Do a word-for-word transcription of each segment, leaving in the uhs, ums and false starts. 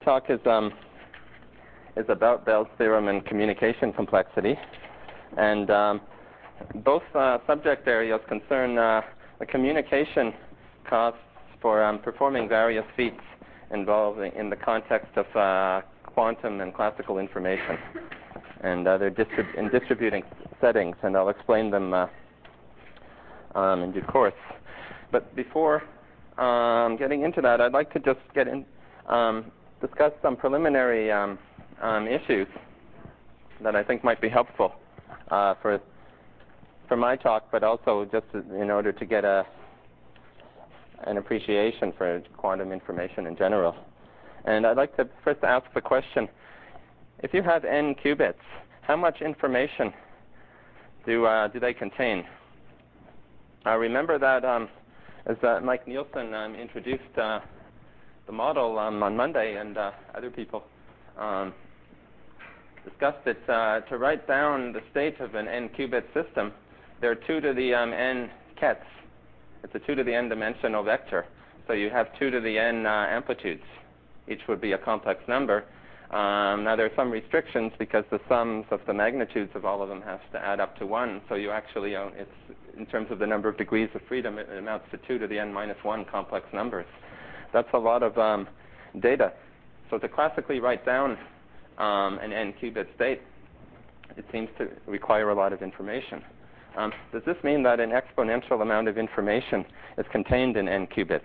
Talk is um, is about Bell's theorem and communication complexity, and um, both uh, subject areas concern uh, the communication costs for um, performing various feats involving in the context of uh, quantum and classical information, and uh, they're distrib- in distributing settings, and I'll explain them uh, um, in due course. But before um, getting into that, I'd like to just get in. Um, discuss some preliminary um, um, issues that I think might be helpful uh, for for my talk, but also just in order to get a an appreciation for quantum information in general. And I'd like to first ask the question: if you have n qubits, how much information do uh, do they contain? Uh, remember that um, as uh, Mike Nielsen um, introduced Uh, the model um, on Monday, and uh, other people um, discussed it. Uh, to write down the state of an n-qubit system, there are two to the um, n kets. It's a two to the n dimensional vector. So you have two to the n uh, amplitudes. Each would be a complex number. Um, now there are some restrictions because the sums of the magnitudes of all of them has to add up to one. So you actually, uh, it's in terms of the number of degrees of freedom, it amounts to two to the n minus one complex numbers. That's a lot of um, data. So to classically write down um, an n-qubit state, it seems to require a lot of information. Um, does this mean that an exponential amount of information is contained in n-qubits?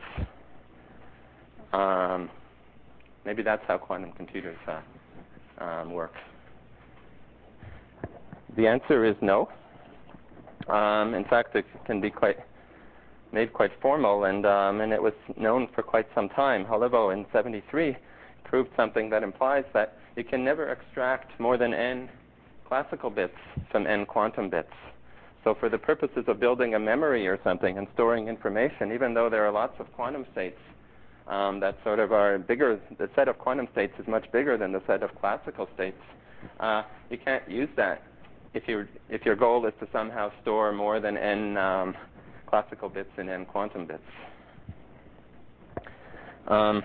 Um, maybe that's how quantum computers uh, um, work. The answer is no. Um, in fact, it can be quite made quite formal, and um, and it was known for quite some time. However, in seventy-three, proved something that implies that you can never extract more than n classical bits from n quantum bits. So for the purposes of building a memory or something and storing information, even though there are lots of quantum states um, that sort of are bigger, the set of quantum states is much bigger than the set of classical states, uh, you can't use that if, you if your goal is to somehow store more than n um, classical bits and n quantum bits. Um,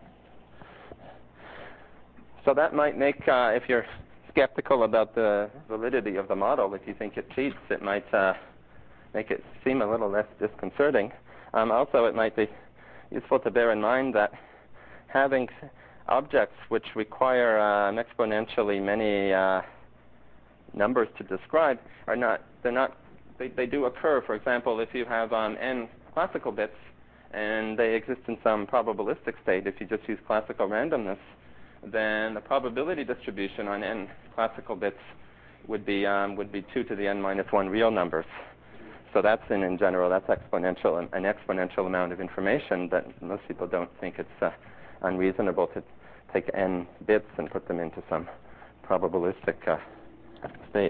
so that might make, uh, if you're skeptical about the validity of the model, if you think it cheats, it might uh, make it seem a little less disconcerting. Um, also, it might be useful to bear in mind that having objects which require uh, exponentially many uh, numbers to describe are not, they're not They, they do occur. For example, if you have um, n classical bits and they exist in some probabilistic state, if you just use classical randomness, then the probability distribution on n classical bits would be um, would be two to the n minus one real numbers. So that's in, in general, that's exponential, an exponential amount of information that most people don't think it's uh, unreasonable to take n bits and put them into some probabilistic uh, state.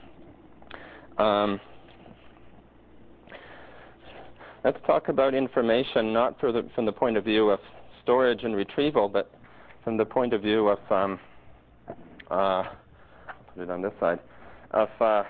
Um, Let's talk about information not for the, from the point of view of storage and retrieval, but from the point of view of, um, uh, I'll put it on this side, of, uh,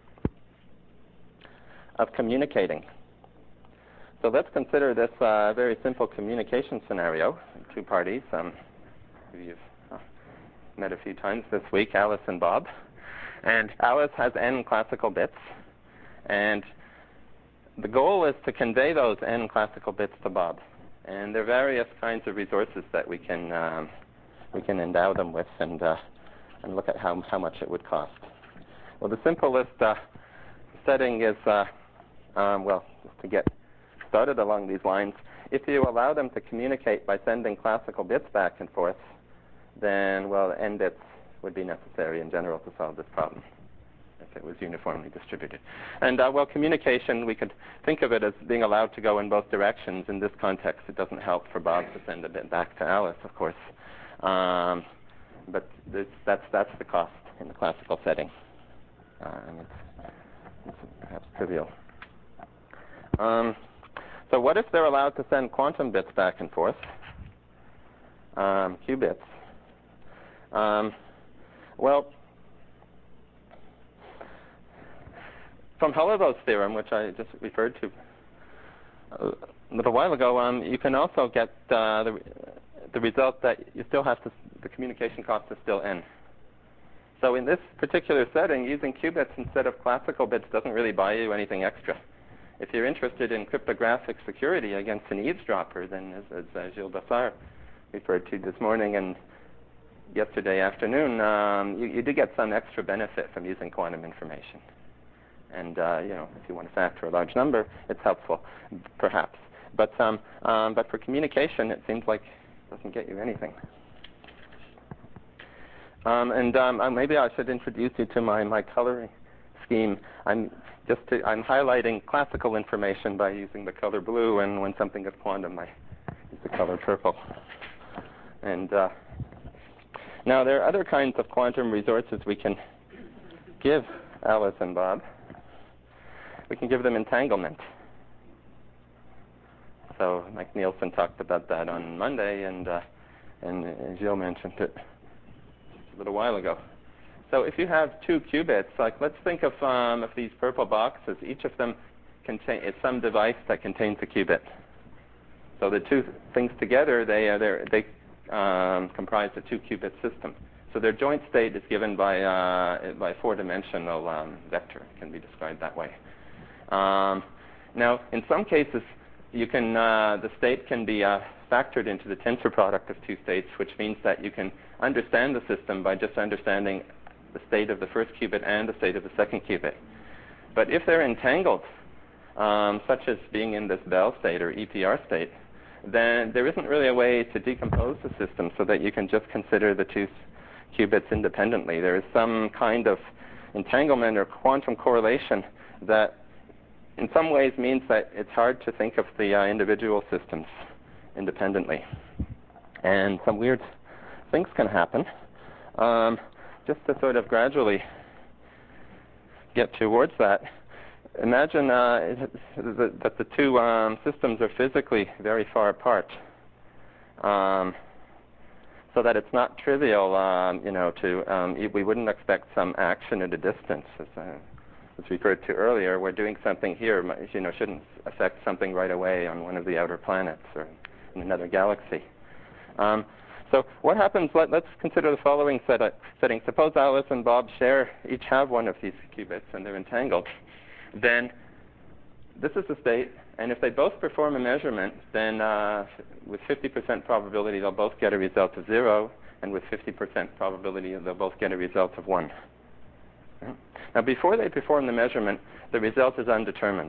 of communicating. So let's consider this uh, very simple communication scenario. Two parties, um, you've uh, met a few times this week, Alice and Bob. And Alice has n classical bits, and the goal is to convey those n classical bits to Bob, and there are various kinds of resources that we can um, we can endow them with, and uh, and look at how how much it would cost. Well, the simplest uh, setting is uh, um, well, just to get started along these lines. If you allow them to communicate by sending classical bits back and forth, then well, n bits would be necessary in general to solve this problem, if it was uniformly distributed. And uh, well, communication, we could think of it as being allowed to go in both directions. In this context, it doesn't help for Bob to send a bit back to Alice, of course. Um, but this, that's, that's the cost in the classical setting. Uh, and it's, it's perhaps trivial. Um, so what if they're allowed to send quantum bits back and forth, um, qubits? Um, well, from Halevau's theorem, which I just referred to a little while ago, um, you can also get uh, the, the result that you still have to, the communication cost is still n. So in this particular setting, using qubits instead of classical bits doesn't really buy you anything extra. If you're interested in cryptographic security against an eavesdropper, then as, as uh, Gilles Bassard referred to this morning and yesterday afternoon, um, you, you do get some extra benefit from using quantum information. And uh, you know, if you want to factor a large number, it's helpful, perhaps. But um, um, but for communication, it seems like it doesn't get you anything. Um, and um, uh, maybe I should introduce you to my, my coloring scheme. I'm just to, I'm highlighting classical information by using the color blue, and when something is quantum, I use the color purple. And uh, now there are other kinds of quantum resources we can give Alice and Bob. We can give them entanglement. So Mike Nielsen talked about that on Monday, and uh, and, and Gilles mentioned it a little while ago. So if you have two qubits, like let's think of um, of these purple boxes. Each of them contain is some device that contains a qubit. So the two things together, they uh, they um, comprise a two-qubit system. So their joint state is given by uh, by a four-dimensional um, vector. It can be described that way. Um, now, in some cases, you can uh, the state can be uh, factored into the tensor product of two states, which means that you can understand the system by just understanding the state of the first qubit and the state of the second qubit. But if they're entangled, um, such as being in this Bell state or E P R state, then there isn't really a way to decompose the system so that you can just consider the two qubits independently. There is some kind of entanglement or quantum correlation that in some ways means that it's hard to think of the uh, individual systems independently. And some weird things can happen. Um, just to sort of gradually get towards that, imagine uh, that the two um, systems are physically very far apart, um, so that it's not trivial, um, you know, to um, we wouldn't expect some action at a distance, as, uh, as referred to earlier. We're doing something here, you know, shouldn't affect something right away on one of the outer planets or in another galaxy. Um, so what happens? Let, let's consider the following set up, setting. Suppose Alice and Bob share, each have one of these qubits, and they're entangled. Then this is the state, and if they both perform a measurement, then uh, with fifty percent probability they'll both get a result of zero, and with fifty percent probability they'll both get a result of one. Right? Now before they perform the measurement, the result is undetermined.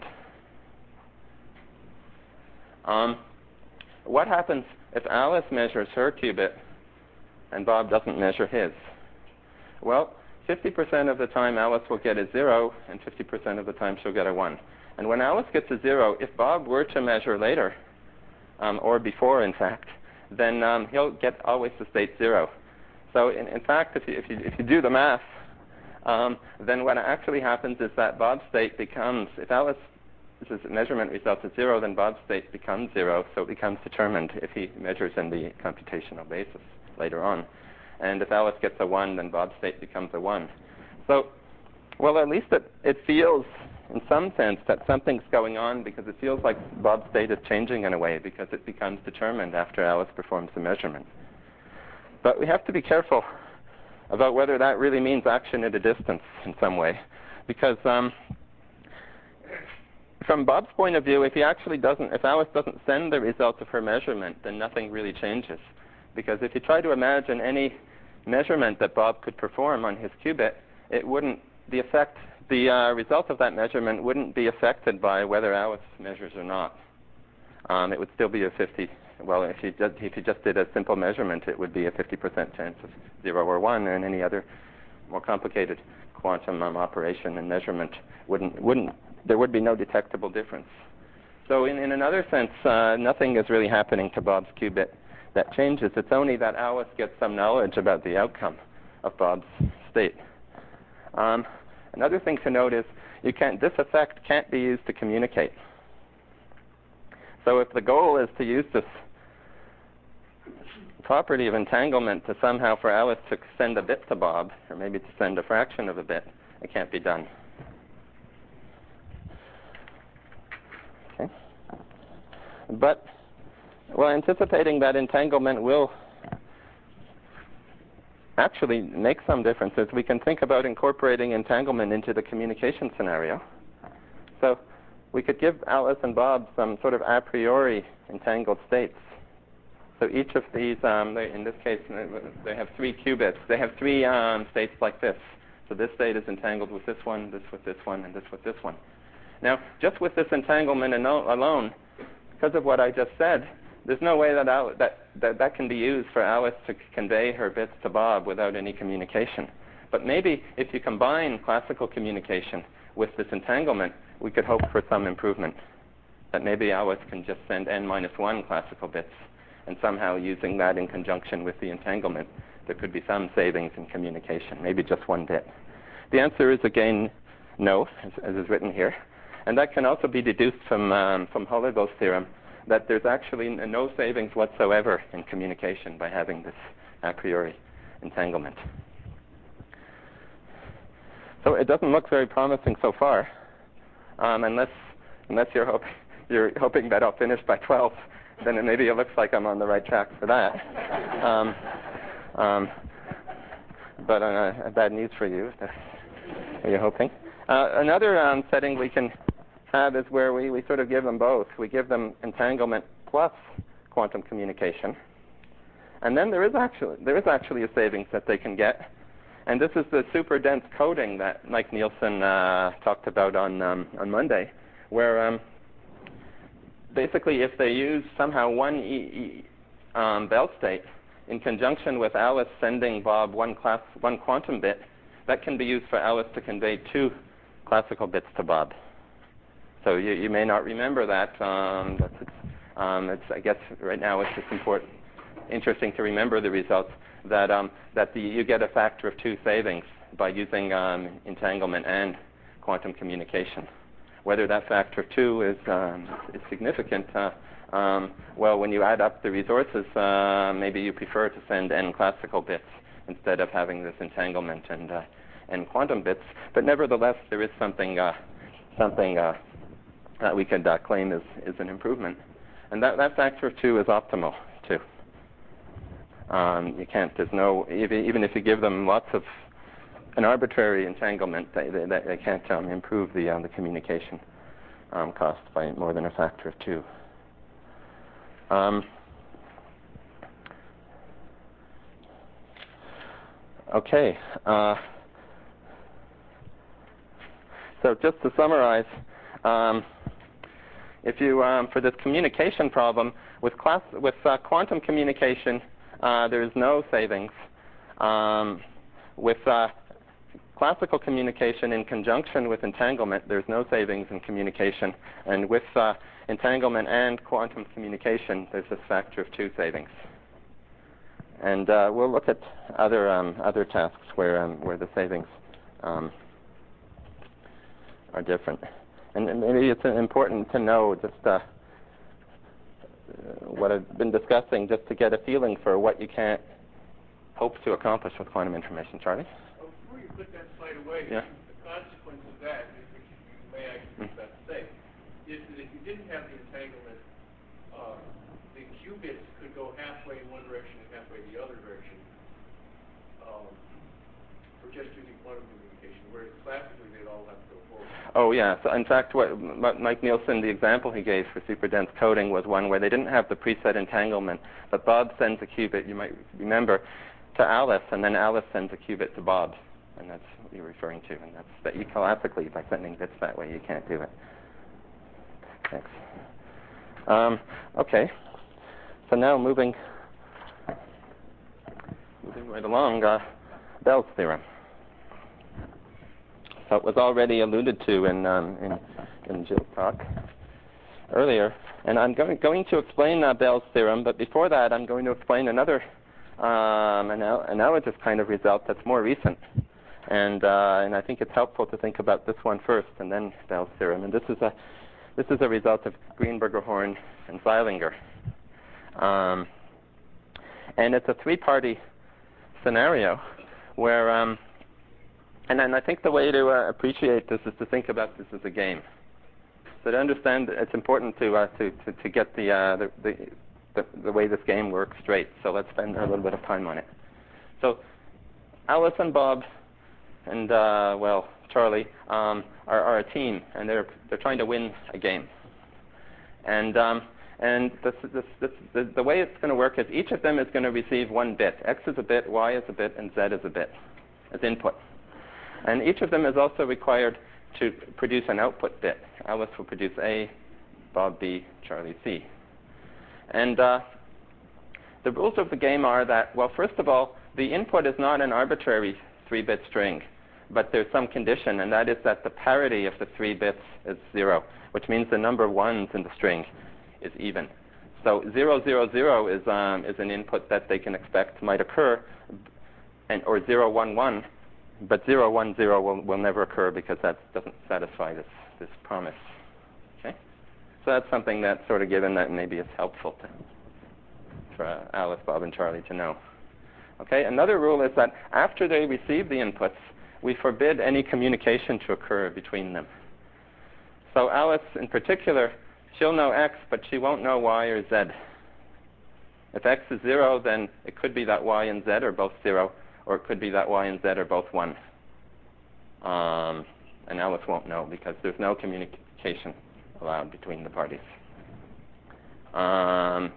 Um, what happens if Alice measures her qubit and Bob doesn't measure his? Well, fifty percent of the time Alice will get a zero, and fifty percent of the time she'll get a one. And when Alice gets a zero, if Bob were to measure later, um, or before in fact, then um, he'll get always the state zero. So in, in fact, if you, if, you, if you do the math, um, then what actually happens is that Bob's state becomes, if Alice's measurement results at zero, then Bob's state becomes zero, so it becomes determined if he measures in the computational basis later on. And if Alice gets a one, then Bob's state becomes a one. So, well, at least it, it feels, in some sense, that something's going on, because it feels like Bob's state is changing in a way, because it becomes determined after Alice performs the measurement. But we have to be careful about whether that really means action at a distance in some way, because um, from Bob's point of view, if he actually doesn't, if Alice doesn't send the results of her measurement, then nothing really changes. Because if you try to imagine any measurement that Bob could perform on his qubit, it wouldn't, the effect, the uh, result of that measurement wouldn't be affected by whether Alice measures or not. Um, it would still be a fifty, well, if you, just, if you just did a simple measurement, it would be a fifty percent chance of zero or one, and any other more complicated quantum um, operation and measurement wouldn't, wouldn't, there would be no detectable difference. So in, in another sense, uh, nothing is really happening to Bob's qubit that changes. It's only that Alice gets some knowledge about the outcome of Bob's state. Um, another thing to note is you can't, this effect can't be used to communicate. So if the goal is to use this property of entanglement to somehow for Alice to send a bit to Bob, or maybe to send a fraction of a bit, it can't be done. Okay. But Well, anticipating that entanglement will actually make some differences, we can think about incorporating entanglement into the communication scenario. So we could give Alice and Bob some sort of a priori entangled states. So each of these, um, they, in this case, they have three qubits. They have three um, states like this. So this state is entangled with this one, this with this one, and this with this one. Now, just with this entanglement alone, because of what I just said, there's no way that, Alice, that, that that can be used for Alice to convey her bits to Bob without any communication. But maybe if you combine classical communication with this entanglement, we could hope for some improvement. That maybe Alice can just send n minus one classical bits, and somehow using that in conjunction with the entanglement, there could be some savings in communication, maybe just one bit. The answer is, again, no, as, as is written here. And that can also be deduced from, um, from Hollerville's theorem, that there's actually no savings whatsoever in communication by having this a priori entanglement. So it doesn't look very promising so far, um, unless, unless you're, hope, you're hoping that I'll finish by twelve. Then it maybe it looks like I'm on the right track for that. um, um, but uh, bad news for you, if that's what you're hoping. Uh, another um, setting we can have is where we, we sort of give them both. We give them entanglement plus quantum communication. And then there is actually, there is actually a savings that they can get. And this is the super dense coding that Mike Nielsen uh, talked about on, um, on Monday, where um, basically, if they use somehow one e, e, um, Bell state in conjunction with Alice sending Bob one, class, one quantum bit, that can be used for Alice to convey two classical bits to Bob. So you, you may not remember that. Um, that's, it's, um, it's, I guess right now it's just important, interesting to remember the results, that, um, that the, you get a factor of two savings by using um, entanglement and quantum communication. Whether that factor of two is, um, is significant, uh, um, well, when you add up the resources, uh, maybe you prefer to send n classical bits instead of having this entanglement and, uh, and quantum bits. But nevertheless, there is something, uh, something uh, that we could uh, claim is, is an improvement. And that, that factor of two is optimal, too. Um, you can't, there's no, even if you give them lots of an arbitrary entanglement, they, they, they can't um, improve the, uh, the communication um, cost by more than a factor of two. Um, okay. Uh, so just to summarize, um, if you, um, for this communication problem, with, class, with uh, quantum communication, uh, there is no savings. Um, with uh, classical communication in conjunction with entanglement, there's no savings in communication. And with uh, entanglement and quantum communication, there's this factor of two savings. And uh, we'll look at other um, other tasks where um, where the savings um, are different. And, and maybe it's important to know just uh, what I've been discussing, just to get a feeling for what you can't hope to accomplish with quantum information. Charlie? Before you put that slide away, yeah. the consequence of that, which you may actually mm. best say, is that if you didn't have the entanglement, uh, the qubits could go halfway in one direction and halfway the other direction um, for just using quantum communication, whereas classically they'd all have to go forward. Oh, yeah. So in fact, what Mike Nielsen, the example he gave for super dense coding was one where they didn't have the preset entanglement, but Bob sends a qubit, you might remember, to Alice, and then Alice sends a qubit to Bob. And that's what you're referring to. And that's that you classically, by sending bits that way, you can't do it. Thanks. Um, okay. So now moving, moving right along, uh, Bell's theorem. So it was already alluded to in um, in, in Jill's talk earlier. And I'm going, going to explain uh, Bell's theorem, but before that, I'm going to explain another um, anal- analogous kind of result that's more recent. And uh, and I think it's helpful to think about this one first, and then Bell's theorem. And this is a this is a result of Greenberger, Horn, and Zeilinger. Um, and it's a three-party scenario where, um, and then I think the way to uh, appreciate this is to think about this as a game. So to understand, it's important to uh, to, to to get the, uh, the the the, the way this game works straight. So let's spend a little bit of time on it. So Alice and Bob and, uh, well, Charlie um, are, are a team, and they're, they're trying to win a game. And, um, and this, this, this, the, the way it's going to work is each of them is going to receive one bit. X is a bit, Y is a bit, and Z is a bit as input. And each of them is also required to produce an output bit. Alice will produce A, Bob B, Charlie C. And uh, the rules of the game are that, well, first of all, the input is not an arbitrary three-bit string, but there's some condition, and that is that the parity of the three bits is zero, which means the number of ones in the string is even. So zero, zero, zero is, um, is an input that they can expect might occur, and, or zero, one, one, but zero, one, zero will, will never occur because that doesn't satisfy this, this promise. Okay? So that's something that's sort of given that maybe is helpful to, for uh, Alice, Bob, and Charlie to know. Okay? Another rule is that after they receive the inputs, we forbid any communication to occur between them. So Alice, in particular, she'll know X, but she won't know Y or Z. If X is zero, then it could be that Y and Z are both zero, or it could be that Y and Z are both one. Um, and Alice won't know because there's no communication allowed between the parties. Um,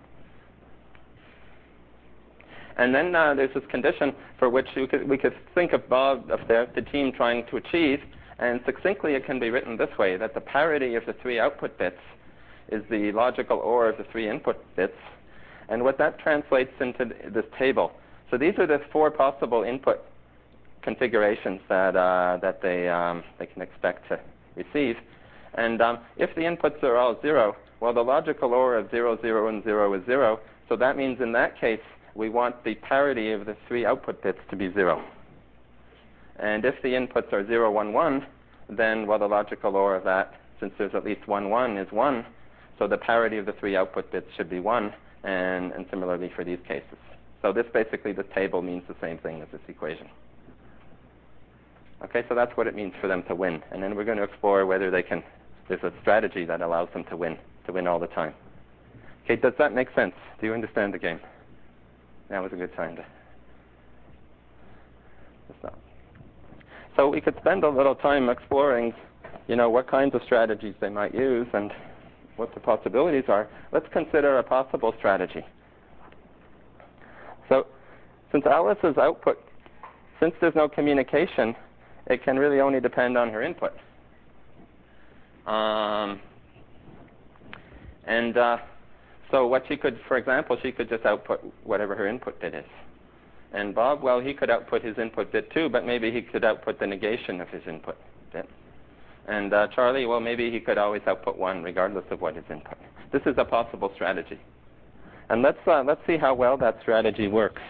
and then uh, there's this condition for which we could, we could think of Bob, of the, the team trying to achieve, and succinctly it can be written this way, that the parity of the three output bits is the logical O R of the three input bits. And what that translates into this table. So these are the four possible input configurations that, uh, that they, um, they can expect to receive. And um, if the inputs are all zero, well, the logical O R of zero, zero, and zero is zero. So that means in that case, we want the parity of the three output bits to be zero. And if the inputs are zero, one, one, then, well, the logical O R of that, since there's at least one, one, is one. So the parity of the three output bits should be one, and, and similarly for these cases. So this basically, this table means the same thing as this equation. Okay, so that's what it means for them to win. And then we're going to explore whether they can, there's a strategy that allows them to win, to win all the time. Okay, does that make sense? Do you understand the game? Now is a good time to stop. So we could spend a little time exploring, you know, what kinds of strategies they might use and what the possibilities are. Let's consider a possible strategy. So since Alice's output, since there's no communication, it can really only depend on her input. Um, and uh, so what she could, for example, she could just output whatever her input bit is. And Bob, well, he could output his input bit too, but maybe he could output the negation of his input bit. And uh, Charlie, well, maybe he could always output one regardless of what his input. This is a possible strategy. And let's, uh, let's see how well that strategy works.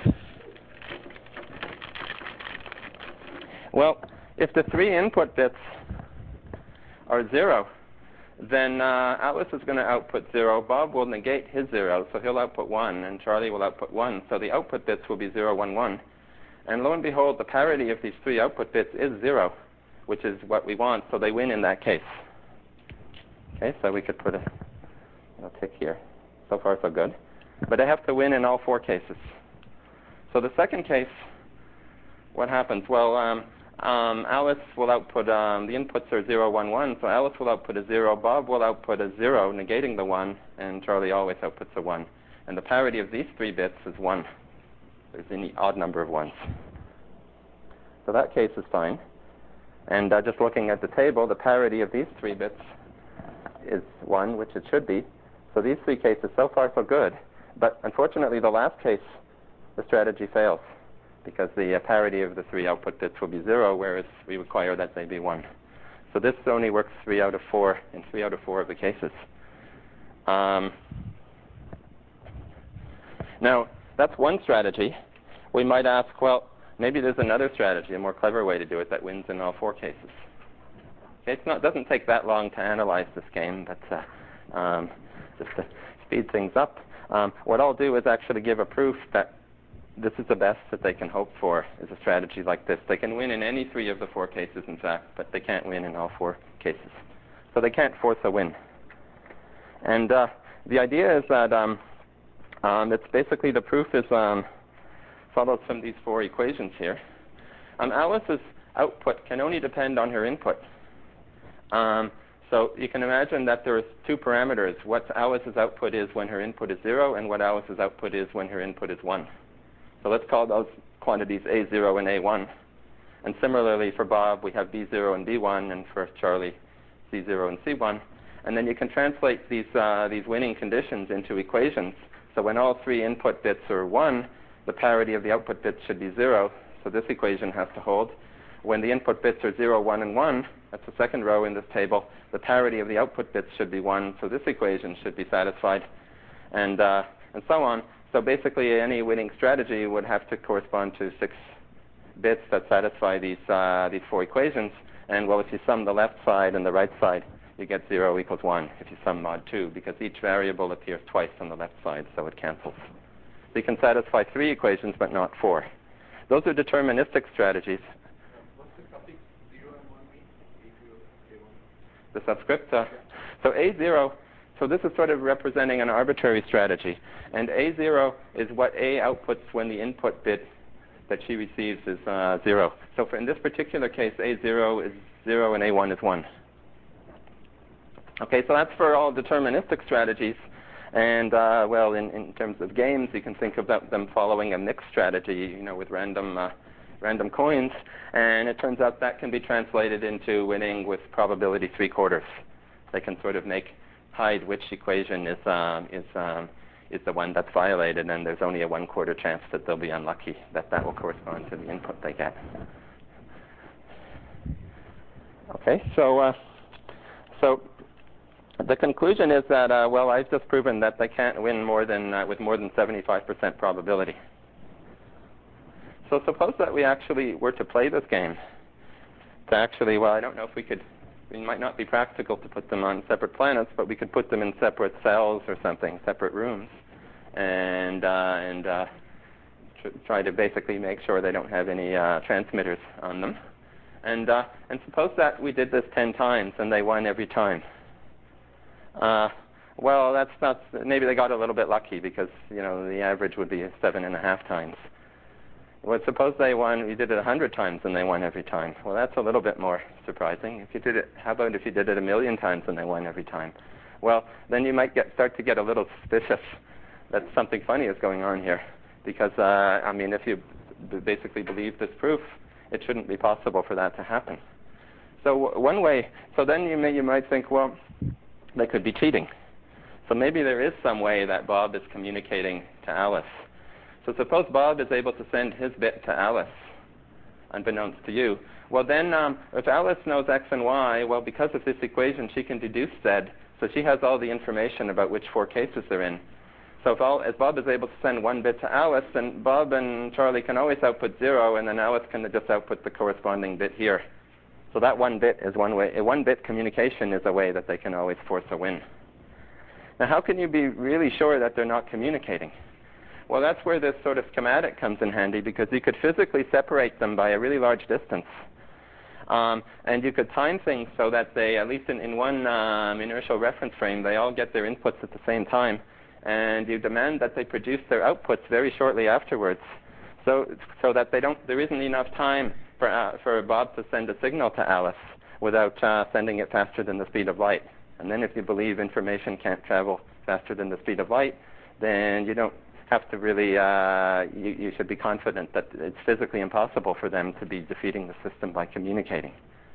Well, if the three input bits are zero, then uh, Alice is going to output zero. Bob will negate his zero, so he'll output one, and Charlie will output one. So the output bits will be zero, one, one. And lo and behold, the parity of these three output bits is zero, which is what we want, so they win in that case. Okay, so we could put a, a tick here. So far, so good. But they have to win in all four cases. So the second case, what happens? Well, um, um, Alice will output, um, the inputs are zero, one, one, so Alice will output a zero, Bob will output a zero, negating the one, and Charlie always outputs a one. And the parity of these three bits is one. There's any odd number of ones. So that case is fine. And uh, just looking at the table, the parity of these three bits is one, which it should be. So these three cases, so far so good. But unfortunately, the last case, the strategy fails, because the uh, parity of the three output bits will be zero, whereas we require that they be one. So this only works three out of four in three out of four of the cases. Um, now, that's one strategy. We might ask, well, maybe there's another strategy, a more clever way to do it that wins in all four cases. Okay, it's not, doesn't take that long to analyze this game, but uh, um, just to speed things up, um, what I'll do is actually give a proof that this is the best that they can hope for, is a strategy like this. They can win in any three of the four cases, in fact, but they can't win in all four cases. So they can't force a win. And uh, the idea is that um, Um, it's basically, the proof is um, follows from these four equations here. Um, Alice's output can only depend on her input. Um, so you can imagine that there's two parameters, what Alice's output is when her input is zero and what Alice's output is when her input is one. So let's call those quantities A zero and A one. And similarly for Bob, we have B zero and B one, and for Charlie, C zero and C one. And then you can translate these, uh, these winning conditions into equations. So when all three input bits are one, the parity of the output bits should be zero. So this equation has to hold. When the input bits are zero, one, and one, that's the second row in this table, the parity of the output bits should be one, so this equation should be satisfied, and, uh, and so on. So basically, any winning strategy would have to correspond to six bits that satisfy these, uh, these four equations. And, well, if you sum the left side and the right side, you get zero equals one if you sum mod two, because each variable appears twice on the left side, so it cancels. So you can satisfy three equations, but not four. Those are deterministic strategies. What's the suffix zero and one mean? A zero, A one? The subscript. Uh, so A zero, so this is sort of representing an arbitrary strategy. And A zero is what A outputs when the input bit that she receives is uh, zero. So for in this particular case, A zero is zero and A one is one. Okay, so that's for all deterministic strategies. And, uh, well, in, in terms of games, you can think about them following a mixed strategy, you know, with random, uh, random coins. And it turns out that can be translated into winning with probability three-quarters. They can sort of make, hide which equation is, um, is, um, is the one that's violated, and there's only a one-quarter chance that they'll be unlucky, that that will correspond to the input they get. Okay, so, uh, so the conclusion is that, uh, well, I've just proven that they can't win more than, uh, with more than seventy-five percent probability. So suppose that we actually were to play this game. To actually, well, I don't know if we could, it might not be practical to put them on separate planets, but we could put them in separate cells or something, separate rooms, and, uh, and uh, tr try to basically make sure they don't have any uh, transmitters on them. And, uh, and suppose that we did this ten times and they won every time. Uh, well, that's not, maybe they got a little bit lucky because, you know, the average would be seven and a half times. Well, suppose they won, you did it a hundred times and they won every time. Well, that's a little bit more surprising. If you did it, how about if you did it a million times and they won every time? Well, then you might get, start to get a little suspicious that something funny is going on here. Because, uh, I mean, if you b basically believe this proof, it shouldn't be possible for that to happen. So w one way, so then you, may, you might think, well, they could be cheating. So maybe there is some way that Bob is communicating to Alice. So suppose Bob is able to send his bit to Alice, unbeknownst to you. Well, then um, if Alice knows X and Y, well, because of this equation, she can deduce Z. So she has all the information about which four cases they're in. So if, all, if Bob is able to send one bit to Alice, then Bob and Charlie can always output zero, and then Alice can just output the corresponding bit here. So that one bit is one way. A one-bit communication is a way that they can always force a win. Now, how can you be really sure that they're not communicating? Well, that's where this sort of schematic comes in handy, because you could physically separate them by a really large distance. Um, and you could time things so that they, at least in, in one um, inertial reference frame, they all get their inputs at the same time. And you demand that they produce their outputs very shortly afterwards, so, so that they don't, there isn't enough time for, uh, for Bob to send a signal to Alice without uh, sending it faster than the speed of light. And then if you believe information can't travel faster than the speed of light, then you don't have to really, uh, you, you should be confident that it's physically impossible for them to be defeating the system by communicating.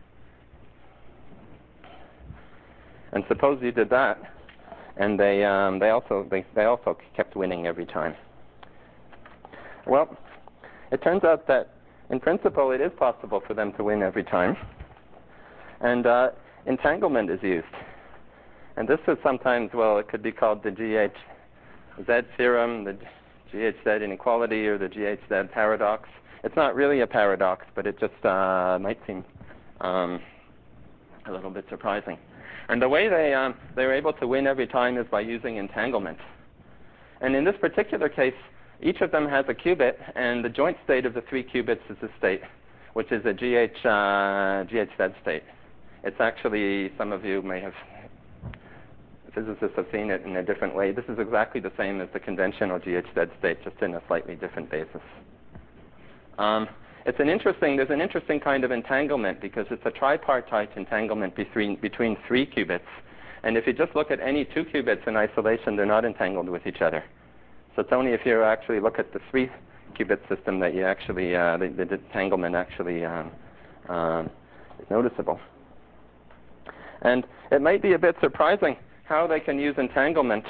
And suppose you did that, and they, um, they, also, they, they also kept winning every time. Well, it turns out that in principle it is possible for them to win every time. And uh, entanglement is used. And this is sometimes, well, it could be called the G H Z theorem, the G H Z inequality, or the G H Z paradox. It's not really a paradox, but it just uh, might seem um, a little bit surprising. And the way they, um, they were able to win every time is by using entanglement. And in this particular case, each of them has a qubit, and the joint state of the three qubits is this state, which is a G H, uh, G H Z state. It's actually, some of you may have physicists have seen it in a different way. This is exactly the same as the conventional G H Z state, just in a slightly different basis. Um, it's an interesting, there's an interesting kind of entanglement because it's a tripartite entanglement between, between three qubits. And if you just look at any two qubits in isolation, they're not entangled with each other. So it's only if you actually look at the three qubit system that you actually, uh, the, the entanglement actually um, um, is noticeable. And it might be a bit surprising how they can use entanglement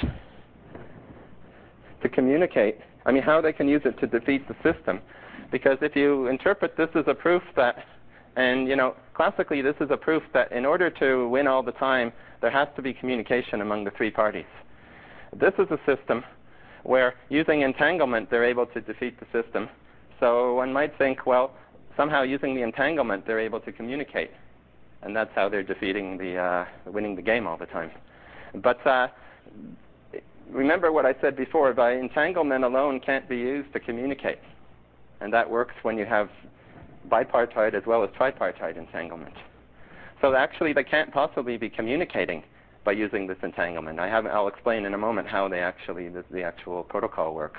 to communicate. I mean, how they can use it to defeat the system. Because if you interpret this as a proof that, and you know, classically this is a proof that in order to win all the time, there has to be communication among the three parties. This is a system where using entanglement, they're able to defeat the system. So one might think, well, somehow using the entanglement, they're able to communicate. And that's how they're defeating the, uh, winning the game all the time. But uh, remember what I said before, by entanglement alone can't be used to communicate. And that works when you have bipartite as well as tripartite entanglement. So actually they can't possibly be communicating by using this entanglement. I have, I'll explain in a moment how they actually, the, the actual protocol works.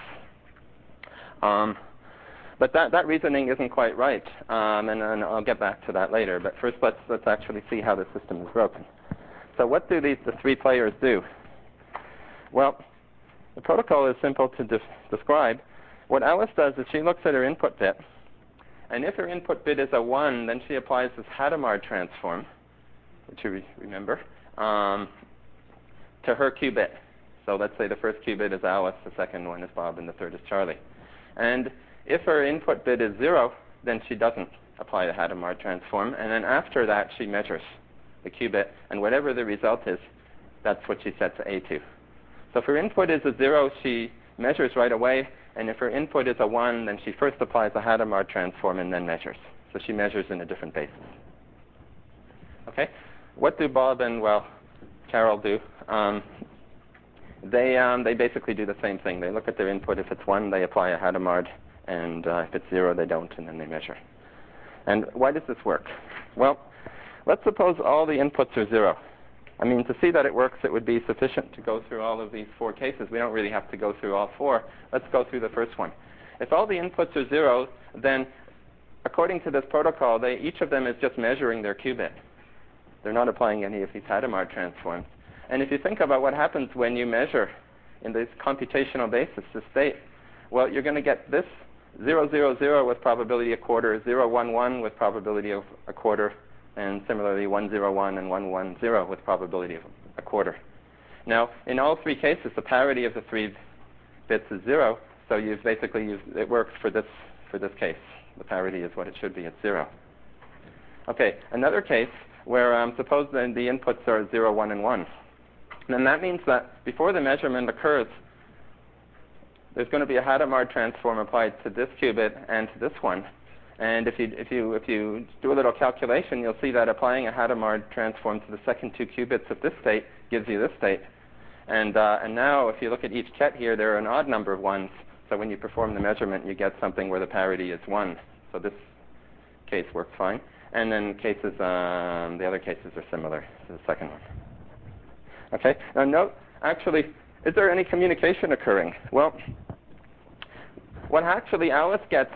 Um, but that, that reasoning isn't quite right, um, and, and I'll get back to that later. But first let's, let's actually see how the system is broken. So what do these the three players do? Well, the protocol is simple to de describe. What Alice does is she looks at her input bit, and if her input bit is a one, then she applies this Hadamard transform, which you re remember, um, to her qubit. So let's say the first qubit is Alice, the second one is Bob, and the third is Charlie. And if her input bit is zero, then she doesn't apply the Hadamard transform, and then after that she measures the qubit, and whatever the result is, that's what she sets A to. So if her input is a zero, she measures right away, and if her input is a one, then she first applies the Hadamard transform and then measures. So she measures in a different basis. Okay? What do Bob and, well, Carol do? Um, they, um, they basically do the same thing. They look at their input. If it's one, they apply a Hadamard, and uh, if it's zero, they don't, and then they measure. And why does this work? Well, let's suppose all the inputs are zero. I mean, to see that it works, it would be sufficient to go through all of these four cases. We don't really have to go through all four. Let's go through the first one. If all the inputs are zero, then according to this protocol, they, each of them is just measuring their qubit. They're not applying any of these Hadamard transforms. And if you think about what happens when you measure in this computational basis, the state, well, you're going to get this zero, zero, zero with probability a quarter, zero, one, one with probability of a quarter, and similarly one, zero, one and one, one, zero with probability of a quarter. Now, in all three cases, the parity of the three bits is zero, so you've basically used, it works for this, for this case. The parity is what it should be, it's zero. Okay, another case where um, suppose then the inputs are zero, one, and one. Then that means that before the measurement occurs, there's going to be a Hadamard transform applied to this qubit and to this one. And if you, if, you, if you do a little calculation, you'll see that applying a Hadamard transform to the second two qubits of this state gives you this state. And, uh, and now, if you look at each ket here, there are an odd number of ones. So when you perform the measurement, you get something where the parity is one. So this case works fine. And then cases, um, the other cases are similar to the second one. Okay. Now note, actually, is there any communication occurring? Well, what actually Alice gets,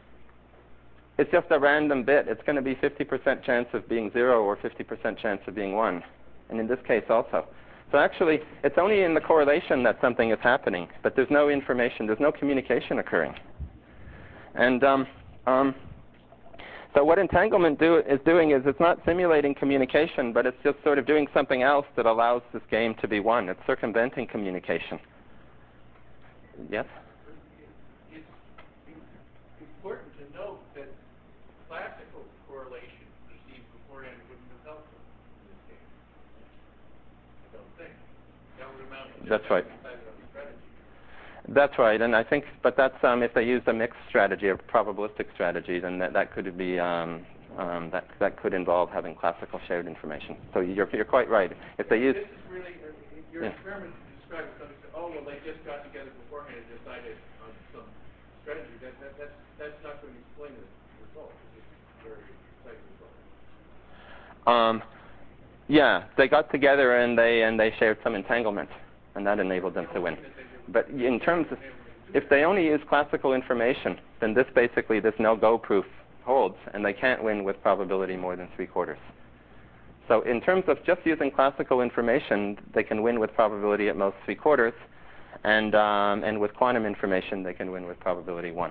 it's just a random bit. It's going to be fifty percent chance of being zero or fifty percent chance of being one. And in this case also. So actually, it's only in the correlation that something is happening, but there's no information, there's no communication occurring. And um, um, so what entanglement do, is doing is it's not simulating communication, but it's just sort of doing something else that allows this game to be won. It's circumventing communication. Yes? It's important to note that classical correlation received beforehand wouldn't have helped them in this case. I don't think. That would amount to That's right. strategy. That's right, and I think, but that's um, if they use a mixed strategy, a probabilistic strategy, then that, that could be um, um, that that could involve having classical shared information. So you're you're quite right. If they use this is really uh, your yeah. experiment described something. Oh well, they just got together beforehand and decided on some strategy. That, that that's that's not going to explain the result. It's just very exciting result. Um, Yeah, they got together and they and they shared some entanglement, and that enabled them to win. But in terms of, if they only use classical information, then this basically, this no-go proof holds, and they can't win with probability more than three quarters. So in terms of just using classical information, they can win with probability at most three quarters, and um, and with quantum information, they can win with probability one.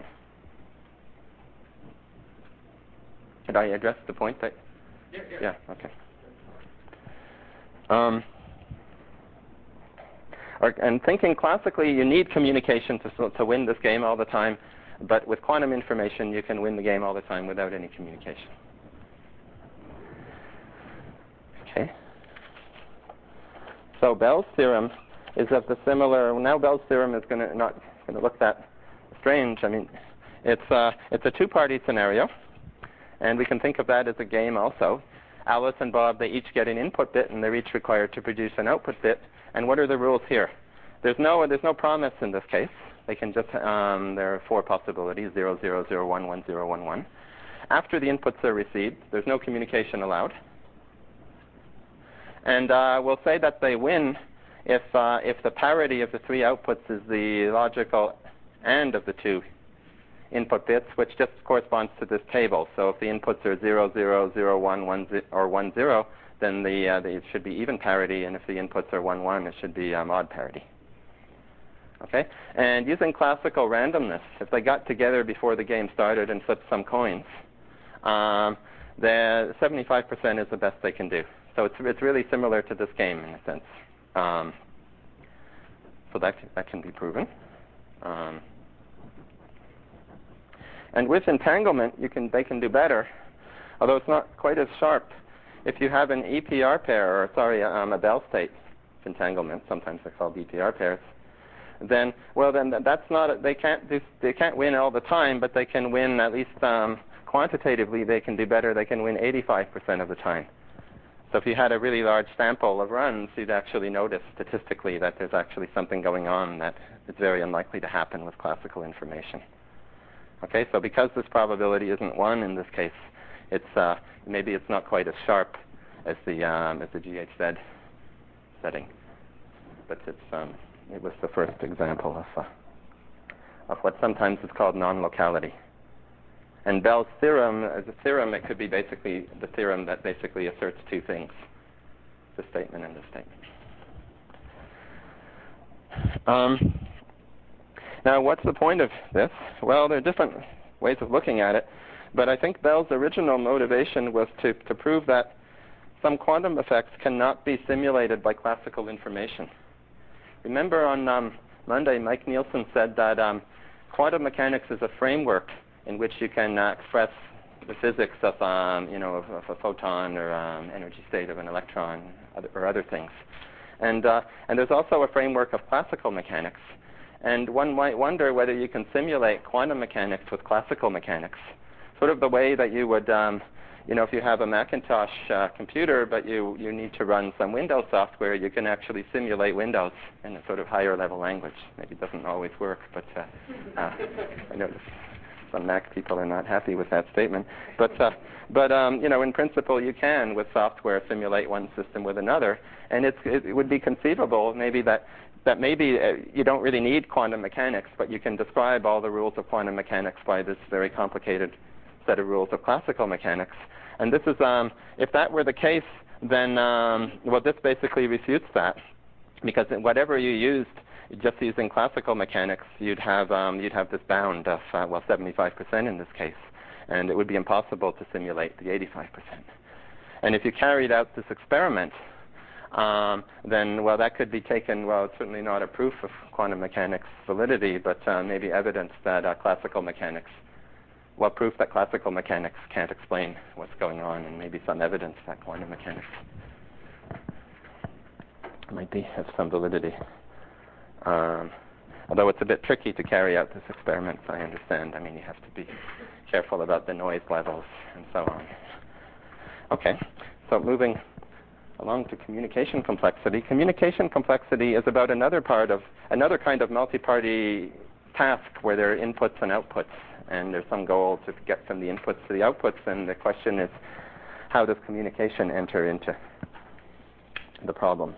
Did I address the point that? Yeah, yeah. Yeah, okay. Um, or, and thinking classically, you need communication to, to win this game all the time, but with quantum information, you can win the game all the time without any communication. Okay. So Bell's theorem is of the similar. Now Bell's theorem is going to not going to look that strange. I mean, it's uh, it's a two-party scenario, and we can think of that as a game also. Alice and Bob, they each get an input bit, and they're each required to produce an output bit. And what are the rules here? There's no there's no promise in this case. They can just um, there are four possibilities: zero, zero, zero, one, one, zero, one, one. After the inputs are received, there's no communication allowed. And uh, we'll say that they win if uh, if the parity of the three outputs is the logical AND of the two input bits, which just corresponds to this table. So if the inputs are zero, zero, zero, one, one, or one, zero, then the, uh, the it should be even parity, and if the inputs are one, one, it should be um, odd parity. Okay? And using classical randomness, if they got together before the game started and flipped some coins, um, the seventy-five percent is the best they can do. So it's it's really similar to this game in a sense. Um, so that that can be proven. Um, and with entanglement, you can they can do better, although it's not quite as sharp. If you have an E P R pair, or sorry, um, a Bell state entanglement, sometimes they're called E P R pairs, then well then that's not they can't do, they can't win all the time, but they can win at least um, quantitatively. They can do better. They can win eighty-five percent of the time. So if you had a really large sample of runs, you'd actually notice statistically that there's actually something going on that is very unlikely to happen with classical information. Okay, so because this probability isn't one in this case, it's uh, maybe it's not quite as sharp as the um, as the G H Z setting, but it's um, it was the first example of uh, of what sometimes is called non-locality. And Bell's theorem, as a theorem, it could be basically the theorem that basically asserts two things, this statement and this statement. Um, now, what's the point of this? Well, there are different ways of looking at it, but I think Bell's original motivation was to, to prove that some quantum effects cannot be simulated by classical information. Remember on um, Monday, Mike Nielsen said that um, quantum mechanics is a framework in which you can uh, express the physics of, um, you know, of, of a photon or um, energy state of an electron other, or other things. And, uh, and there's also a framework of classical mechanics. And one might wonder whether you can simulate quantum mechanics with classical mechanics, sort of the way that you would, um, you know, if you have a Macintosh uh, computer, but you, you need to run some Windows software, you can actually simulate Windows in a sort of higher level language. Maybe it doesn't always work, but uh, uh, I notice some Mac people are not happy with that statement. But, uh, but um, you know, in principle, you can, with software, simulate one system with another. And it's, it, it would be conceivable maybe that, that maybe uh, you don't really need quantum mechanics, but you can describe all the rules of quantum mechanics by this very complicated set of rules of classical mechanics. And this is, um, if that were the case, then, um, well, this basically refutes that. Because whatever you used, just using classical mechanics, you'd have um, you'd have this bound of uh, well seventy-five percent in this case, and it would be impossible to simulate the eighty-five percent. And if you carried out this experiment, um, then well that could be taken. Well, it's certainly not a proof of quantum mechanics validity, but uh, maybe evidence that uh, classical mechanics, well, proof that classical mechanics can't explain what's going on, and maybe some evidence that quantum mechanics might be have some validity. Um, although it's a bit tricky to carry out this experiment, I understand. I mean, you have to be careful about the noise levels and so on. Okay, so moving along to communication complexity. Communication complexity is about another part of, another kind of multi-party task where there are inputs and outputs, and there's some goal to get from the inputs to the outputs, and the question is, how does communication enter into the problem.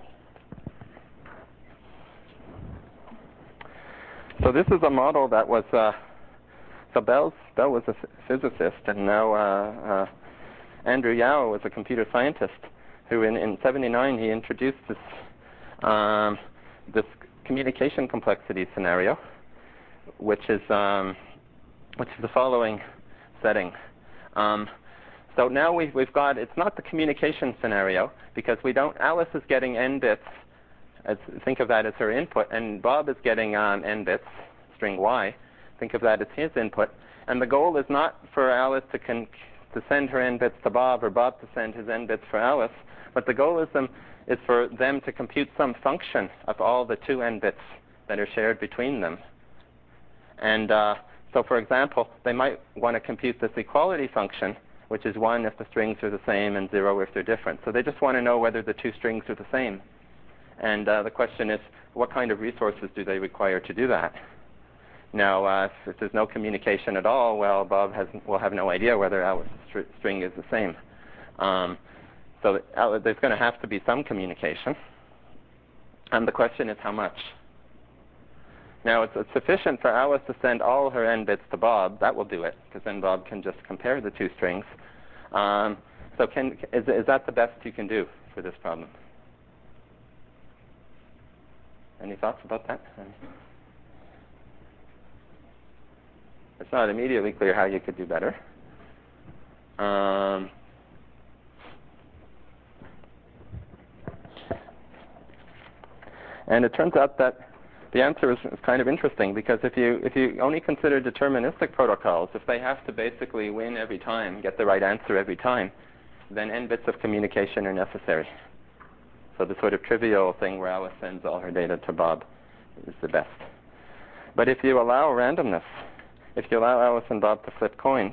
So this is a model that was, uh, so Bell's, Bell was a physicist, and now uh, uh, Andrew Yao was a computer scientist who in, in seventy-nine he introduced this, um, this communication complexity scenario, which is, um, which is the following setting. Um, so now we've, we've got, it's not the communication scenario, because we don't, Alice is getting n bits, as, think of that as her input, and Bob is getting um, n bits, string y, think of that as his input, and the goal is not for Alice to, con- to send her n bits to Bob, or Bob to send his n bits for Alice, but the goal is, them, is for them to compute some function of all the two n bits that are shared between them. And uh, so, for example, they might want to compute this equality function, which is one if the strings are the same and zero if they're different. So they just want to know whether the two strings are the same. And uh, the question is, what kind of resources do they require to do that? Now, uh, if, if there's no communication at all, well, Bob has, will have no idea whether Alice's str- string is the same. Um, so uh, there's going to have to be some communication. And the question is how much? Now, it's, it's sufficient for Alice to send all her n bits to Bob. That will do it, because then Bob can just compare the two strings. Um, so can, is, is that the best you can do for this problem? Any thoughts about that? It's not immediately clear how you could do better. Um, and it turns out that the answer is, is kind of interesting, because if you if you only consider deterministic protocols, if they have to basically win every time, get the right answer every time, then n bits of communication are necessary. So the sort of trivial thing where Alice sends all her data to Bob is the best. But if you allow randomness, if you allow Alice and Bob to flip coins,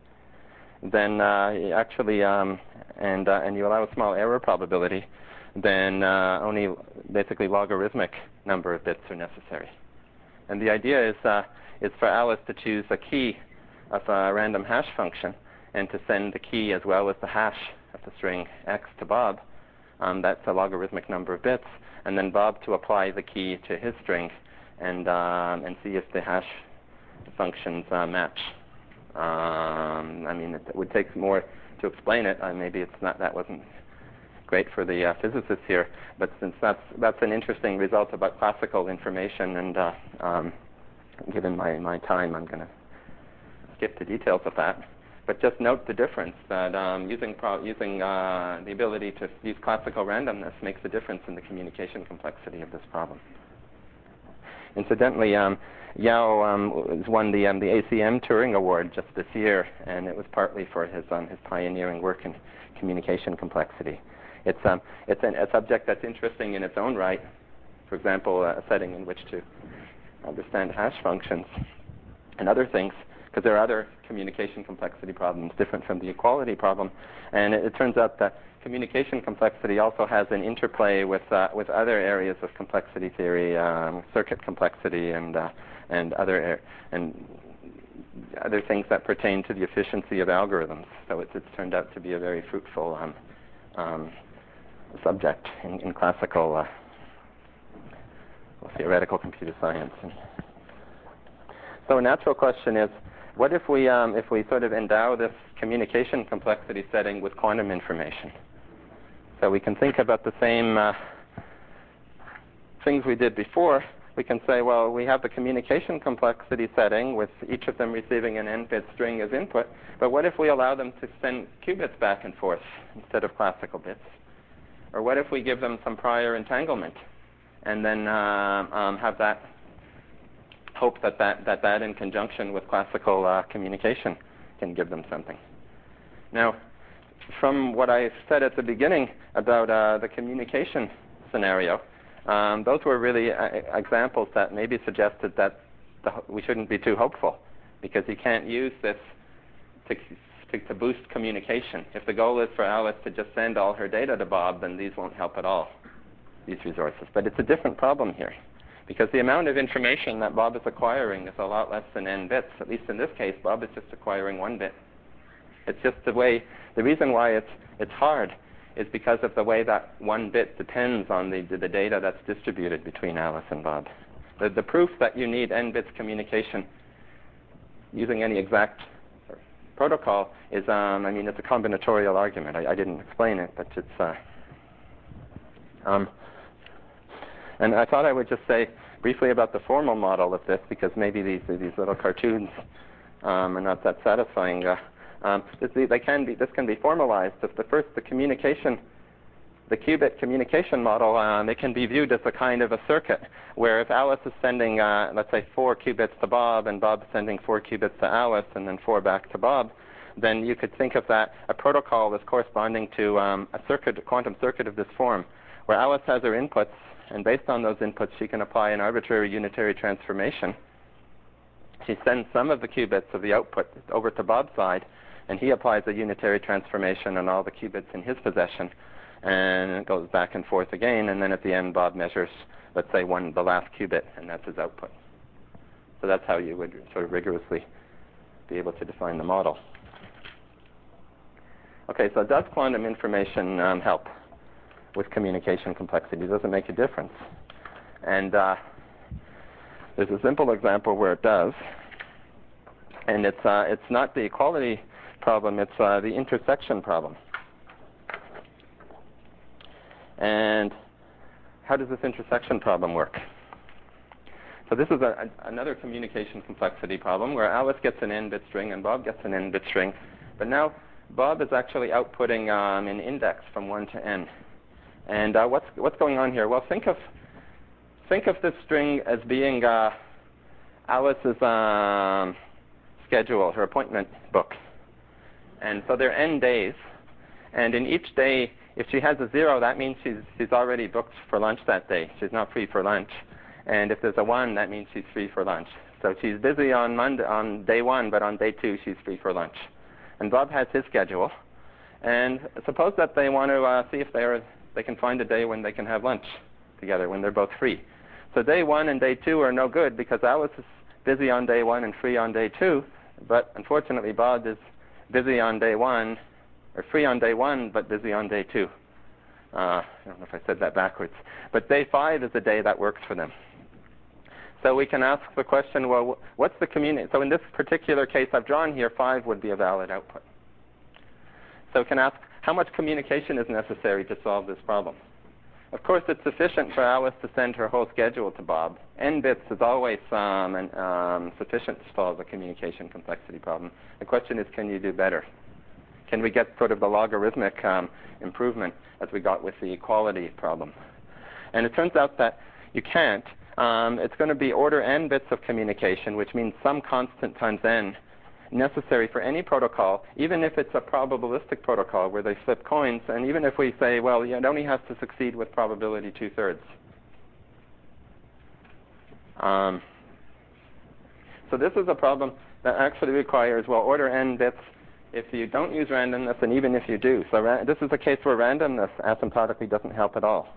then uh, actually, um, and uh, and you allow a small error probability, then uh, only basically logarithmic number of bits are necessary. And the idea is uh, is for Alice to choose a key of a random hash function and to send the key as well as the hash of the string x to Bob. Um, that's a logarithmic number of bits, and then Bob to apply the key to his string and um, and see if the hash functions uh, match. Um, I mean, it would take more to explain it. Uh, maybe it's not that wasn't great for the uh, physicists here, but since that's that's an interesting result about classical information, and uh, um, given my, my time, I'm going to skip the details of that. But just note the difference that um, using pro- using uh, the ability to use classical randomness makes a difference in the communication complexity of this problem. Incidentally, um, Yao um, won the um, the A C M Turing Award just this year, and it was partly for his um, his pioneering work in communication complexity. It's um it's an, a subject that's interesting in its own right. For example, a setting in which to understand hash functions and other things, because there are other communication complexity problems different from the equality problem. And it, it turns out that communication complexity also has an interplay with uh, with other areas of complexity theory, um, circuit complexity, and uh, and other er- and other things that pertain to the efficiency of algorithms. So it's, it's turned out to be a very fruitful um, um, subject in, in classical uh, well, theoretical computer science. And so a natural question is, what if we um, if we sort of endow this communication complexity setting with quantum information? So we can think about the same uh, things we did before. We can say, well, we have the communication complexity setting with each of them receiving an n-bit string as input, but what if we allow them to send qubits back and forth instead of classical bits? Or what if we give them some prior entanglement and then uh, um, have that hope that that, that that in conjunction with classical uh, communication can give them something? Now, from what I said at the beginning about uh, the communication scenario, um, those were really uh, examples that maybe suggested that the, we shouldn't be too hopeful, because you can't use this to, to, to boost communication. If the goal is for Alice to just send all her data to Bob, then these won't help at all, these resources. But it's a different problem here, because the amount of information that Bob is acquiring is a lot less than n bits. At least in this case, Bob is just acquiring one bit. It's just the way, the reason why it's it's hard is because of the way that one bit depends on the, the data that's distributed between Alice and Bob. The, the proof that you need n bits communication using any exact protocol is, um, I mean, it's a combinatorial argument. I, I didn't explain it, but it's, uh, um, and I thought I would just say briefly about the formal model of this, because maybe these these little cartoons um, are not that satisfying. Uh, um, this, they can be, this can be formalized. If the first, the communication, the qubit communication model, um, it can be viewed as a kind of a circuit, where if Alice is sending, uh, let's say, four qubits to Bob, and Bob is sending four qubits to Alice, and then four back to Bob, then you could think of that, a protocol is corresponding to um, a circuit, a quantum circuit of this form, where Alice has her inputs, and based on those inputs, she can apply an arbitrary unitary transformation. She sends some of the qubits of the output over to Bob's side, and he applies a unitary transformation on all the qubits in his possession, and it goes back and forth again, and then at the end, Bob measures, let's say, one the last qubit, and that's his output. So that's how you would sort of rigorously be able to define the model. Okay, so does quantum information um, help with communication complexity? Does it make a difference? And uh, there's a simple example where it does, and it's uh, it's not the equality problem, it's uh, the intersection problem. And how does this intersection problem work? So this is a, a, another communication complexity problem where Alice gets an n-bit string and Bob gets an n-bit string, but now Bob is actually outputting um, an index from one to n. And uh, what's what's going on here? Well, think of think of this string as being uh, Alice's um, schedule, her appointment book. And so there are n days, and in each day, if she has a zero, that means she's she's already booked for lunch that day. She's not free for lunch. And if there's a one, that means she's free for lunch. So she's busy on Monday, on day one, but on day two, she's free for lunch. And Bob has his schedule. And suppose that they want to uh, see if they're they can find a day when they can have lunch together, when they're both free. So day one and day two are no good because Alice is busy on day one and free on day two, but unfortunately Bob is busy on day one, or free on day one, but busy on day two. Uh, I don't know if I said that backwards. But day five is the day that works for them. So we can ask the question, well, what's the communi- So in this particular case I've drawn here, five would be a valid output. So we can ask, how much communication is necessary to solve this problem? Of course, it's sufficient for Alice to send her whole schedule to Bob. N bits is always um, and, um, sufficient to solve the communication complexity problem. The question is, can you do better? Can we get sort of the logarithmic um, improvement as we got with the equality problem? And it turns out that you can't. Um, it's going to be order n bits of communication, which means some constant times n, necessary for any protocol, even if it's a probabilistic protocol where they flip coins, and even if we say, well, it only has to succeed with probability two-thirds. Um, so this is a problem that actually requires, well, order n bits if you don't use randomness, and even if you do. So ra- this is a case where randomness asymptotically doesn't help at all.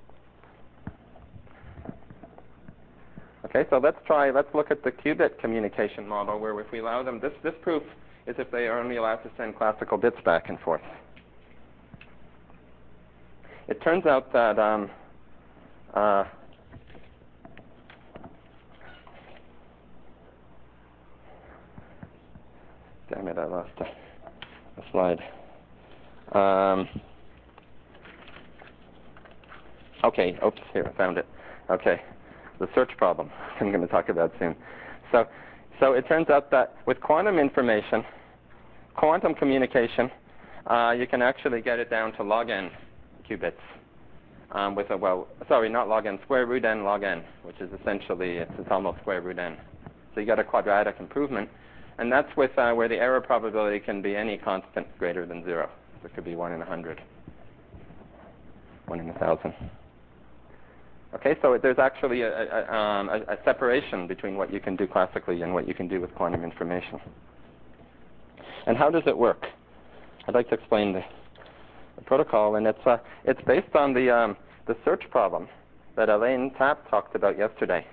Okay, so let's try, let's look at the qubit communication model where if we allow them, this, this proof is if they are only allowed to send classical bits back and forth. It turns out that um, uh, damn it, I lost a, a slide. Um, okay, oops, here, I found it. Okay. The search problem I'm going to talk about soon. So, so it turns out that with quantum information, quantum communication, uh, you can actually get it down to log n qubits um, with a, well, sorry, not log n, square root n log n, which is essentially, it's, it's almost square root n. So you get a quadratic improvement, and that's with uh, where the error probability can be any constant greater than zero. So it could be one in a hundred, one in a thousand. Okay, so there's actually a, a, um, a, a separation between what you can do classically and what you can do with quantum information. And how does it work? I'd like to explain the, the protocol, and it's uh, it's based on the um, the search problem that Elaine Tapp talked about yesterday.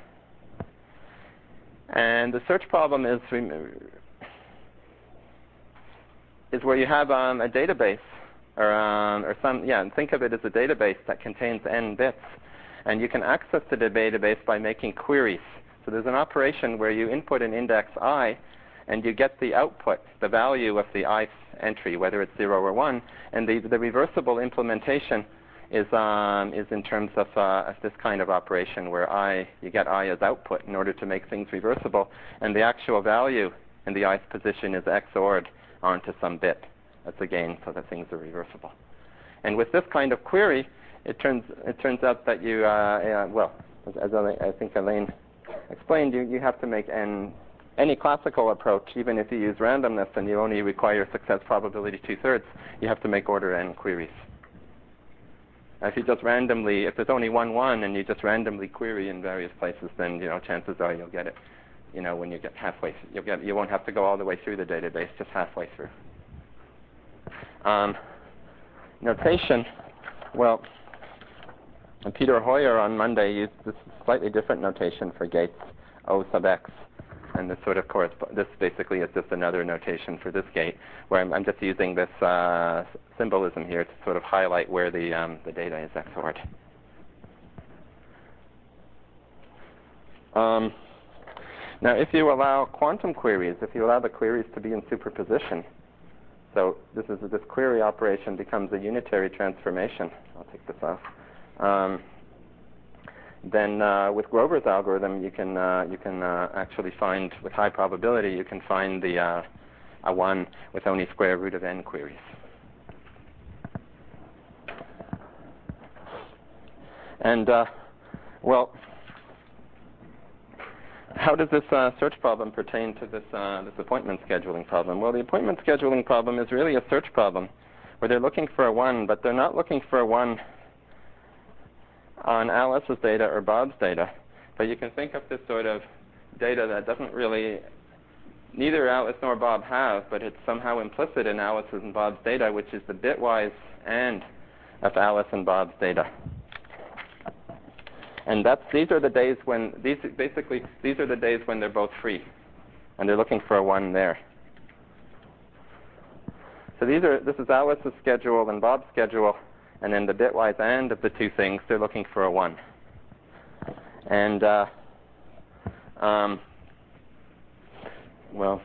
And the search problem is is where you have um, a database or, um, or some, yeah, and think of it as a database that contains n bits. And you can access the database by making queries. So there's an operation where you input an index I, and you get the output, the value of the ith entry, whether it's zero or one. And the, the reversible implementation is, um, is in terms of, uh, of this kind of operation where I, you get I as output in order to make things reversible. And the actual value in the ith position is X O R'd onto some bit. That's again so that things are reversible. And with this kind of query, it turns, it turns out that you, uh, uh, well, as, as I think Elaine explained, you, you have to make n, any classical approach, even if you use randomness and you only require success probability two-thirds, you have to make order n queries. If you just randomly, if there's only one one and you just randomly query in various places, then you know chances are you'll get it. You know, when you get halfway, you'll get, you won't have to go all the way through the database, just halfway through. Um, notation, well, and Peter Hoyer on Monday used this slightly different notation for gates, O sub x. And this sort of corresp- this basically is just another notation for this gate, where I'm, I'm just using this uh, symbolism here to sort of highlight where the, um, the data is X O R'd. Um, now, if you allow quantum queries, if you allow the queries to be in superposition, so this is this query operation becomes a unitary transformation. I'll take this off. Um, then uh, with Grover's algorithm, you can uh, you can uh, actually find, with high probability, you can find the uh, a one with only square root of n queries. And uh, well, how does this uh, search problem pertain to this uh, this appointment scheduling problem? Well, the appointment scheduling problem is really a search problem where they're looking for a one, but they're not looking for a one on Alice's data or Bob's data. But you can think of this sort of data that doesn't really, neither Alice nor Bob have, but it's somehow implicit in Alice's and Bob's data, which is the bitwise AND of Alice and Bob's data. And that's, these are the days when, these basically, these are the days when they're both free. And they're looking for a one there. So these are, this is Alice's schedule and Bob's schedule. And then the bitwise AND of the two things, they're looking for a one. And, uh, um, well,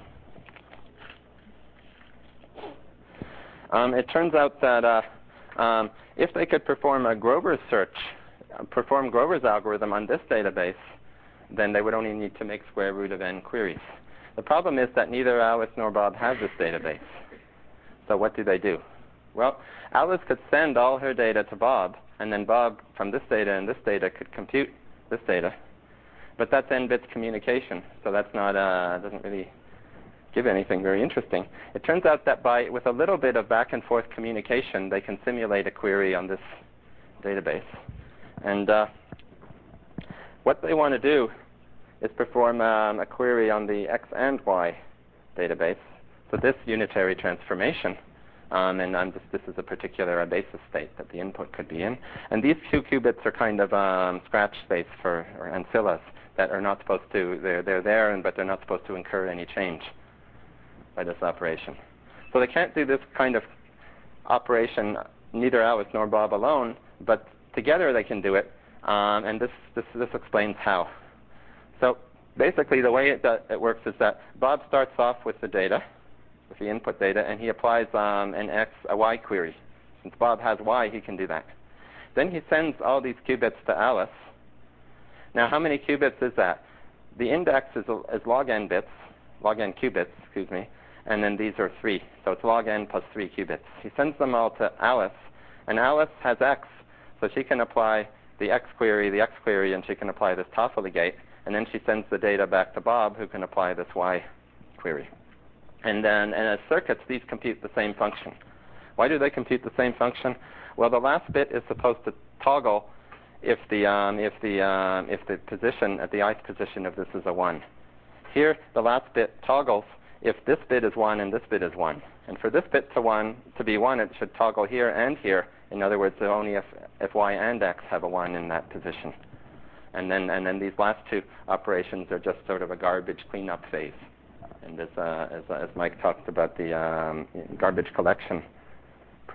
um, it turns out that uh, um, if they could perform a Grover's search, uh, perform Grover's algorithm on this database, then they would only need to make square root of n queries. The problem is that neither Alice nor Bob have this database. So what do they do? Well, Alice could send all her data to Bob, and then Bob, from this data and this data, could compute this data. But that's n bits communication, so that's not, uh, doesn't really give anything very interesting. It turns out that by, with a little bit of back and forth communication, they can simulate a query on this database. And uh, what they want to do is perform um, a query on the X and Y database. So this unitary transformation. Um, and I'm just, this is a particular uh, basis state that the input could be in. And these two qubits are kind of um, scratch space for, or ancillas that are not supposed to, they're, they're there, and, but they're not supposed to incur any change by this operation. So they can't do this kind of operation, neither Alice nor Bob alone, but together they can do it. Um, and this, this, this explains how. So basically the way it, does, it works is that Bob starts off with the data, with the input data, and he applies um, an X, a Y query. Since Bob has Y, he can do that. Then he sends all these qubits to Alice. Now, how many qubits is that? The index is, is log n bits, log n qubits, excuse me, and then these are three. So it's log n plus three qubits. He sends them all to Alice, and Alice has X, so she can apply the X query, the X query, and she can apply this Toffoli gate, and then she sends the data back to Bob, who can apply this Y query. And then, and as circuits, these compute the same function. Why do they compute the same function? Well, the last bit is supposed to toggle if the um, if the um, if the position at the ith position of this is a one. Here, the last bit toggles if this bit is one and this bit is one. And for this bit to one to be one, it should toggle here and here. In other words, only if if y and x have a one in that position. And then and then these last two operations are just sort of a garbage cleanup phase. And as, uh, as, uh, as Mike talked about the um, garbage collection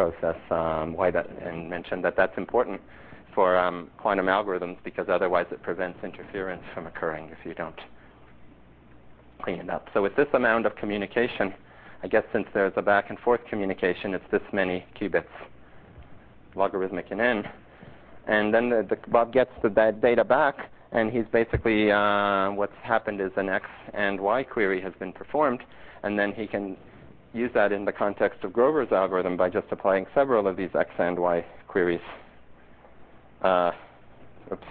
process, um, why that, and mentioned that that's important for um, quantum algorithms because otherwise it prevents interference from occurring if you don't clean it up. So with this amount of communication, I guess since there's a back and forth communication, it's this many qubits, logarithmic in n. And then the, the, Bob gets the da- data back, and he's basically, uh, what's happened is an X and Y query has been performed, and then he can use that in the context of Grover's algorithm by just applying several of these X and Y queries. Uh, oops.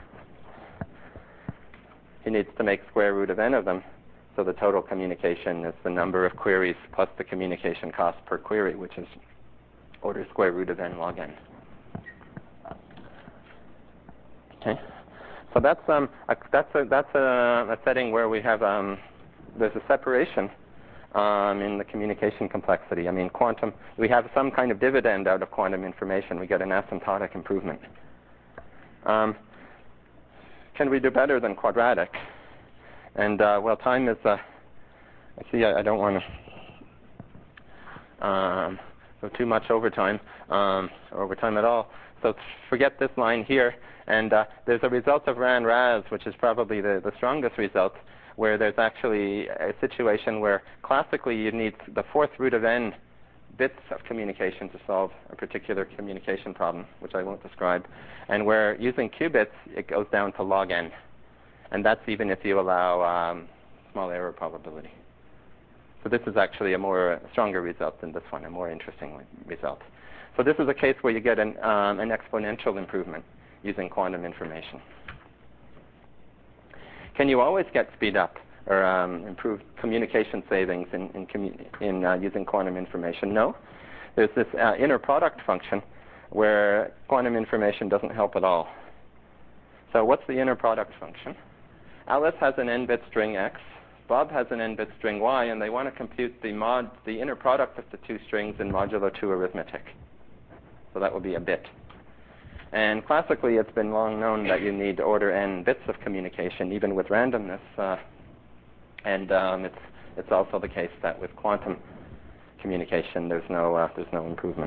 He needs to make square root of n of them, so the total communication is the number of queries plus the communication cost per query, which is order square root of n log n. Okay, so that's um a, that's a that's a, a setting where we have um there's a separation um, in the communication complexity. I mean, quantum we have some kind of dividend out of quantum information. We get an asymptotic improvement. Um, can we do better than quadratic? And uh, well, time is. Uh, I see. I, I don't want to um, go too much over time um, or over time at all. So forget this line here. And uh, there's a result of Ran-Raz, which is probably the, the strongest result, where there's actually a situation where classically you need the fourth root of n bits of communication to solve a particular communication problem, which I won't describe. And where using qubits, it goes down to log n. And that's even if you allow um, small error probability. So this is actually a more a stronger result than this one, a more interesting result. So this is a case where you get an, um, an exponential improvement using quantum information. Can you always get speed up or um, improve communication savings in, in, commu- in uh, using quantum information? No. There's this uh, inner product function where quantum information doesn't help at all. So what's the inner product function? Alice has an n-bit string x, Bob has an n-bit string y, and they want to compute the mod, the inner product of the two strings in modulo two arithmetic. So that would be a bit. And classically, it's been long known that you need order n bits of communication, even with randomness. Uh, and um, it's it's also the case that with quantum communication, there's no uh, there's no improvement.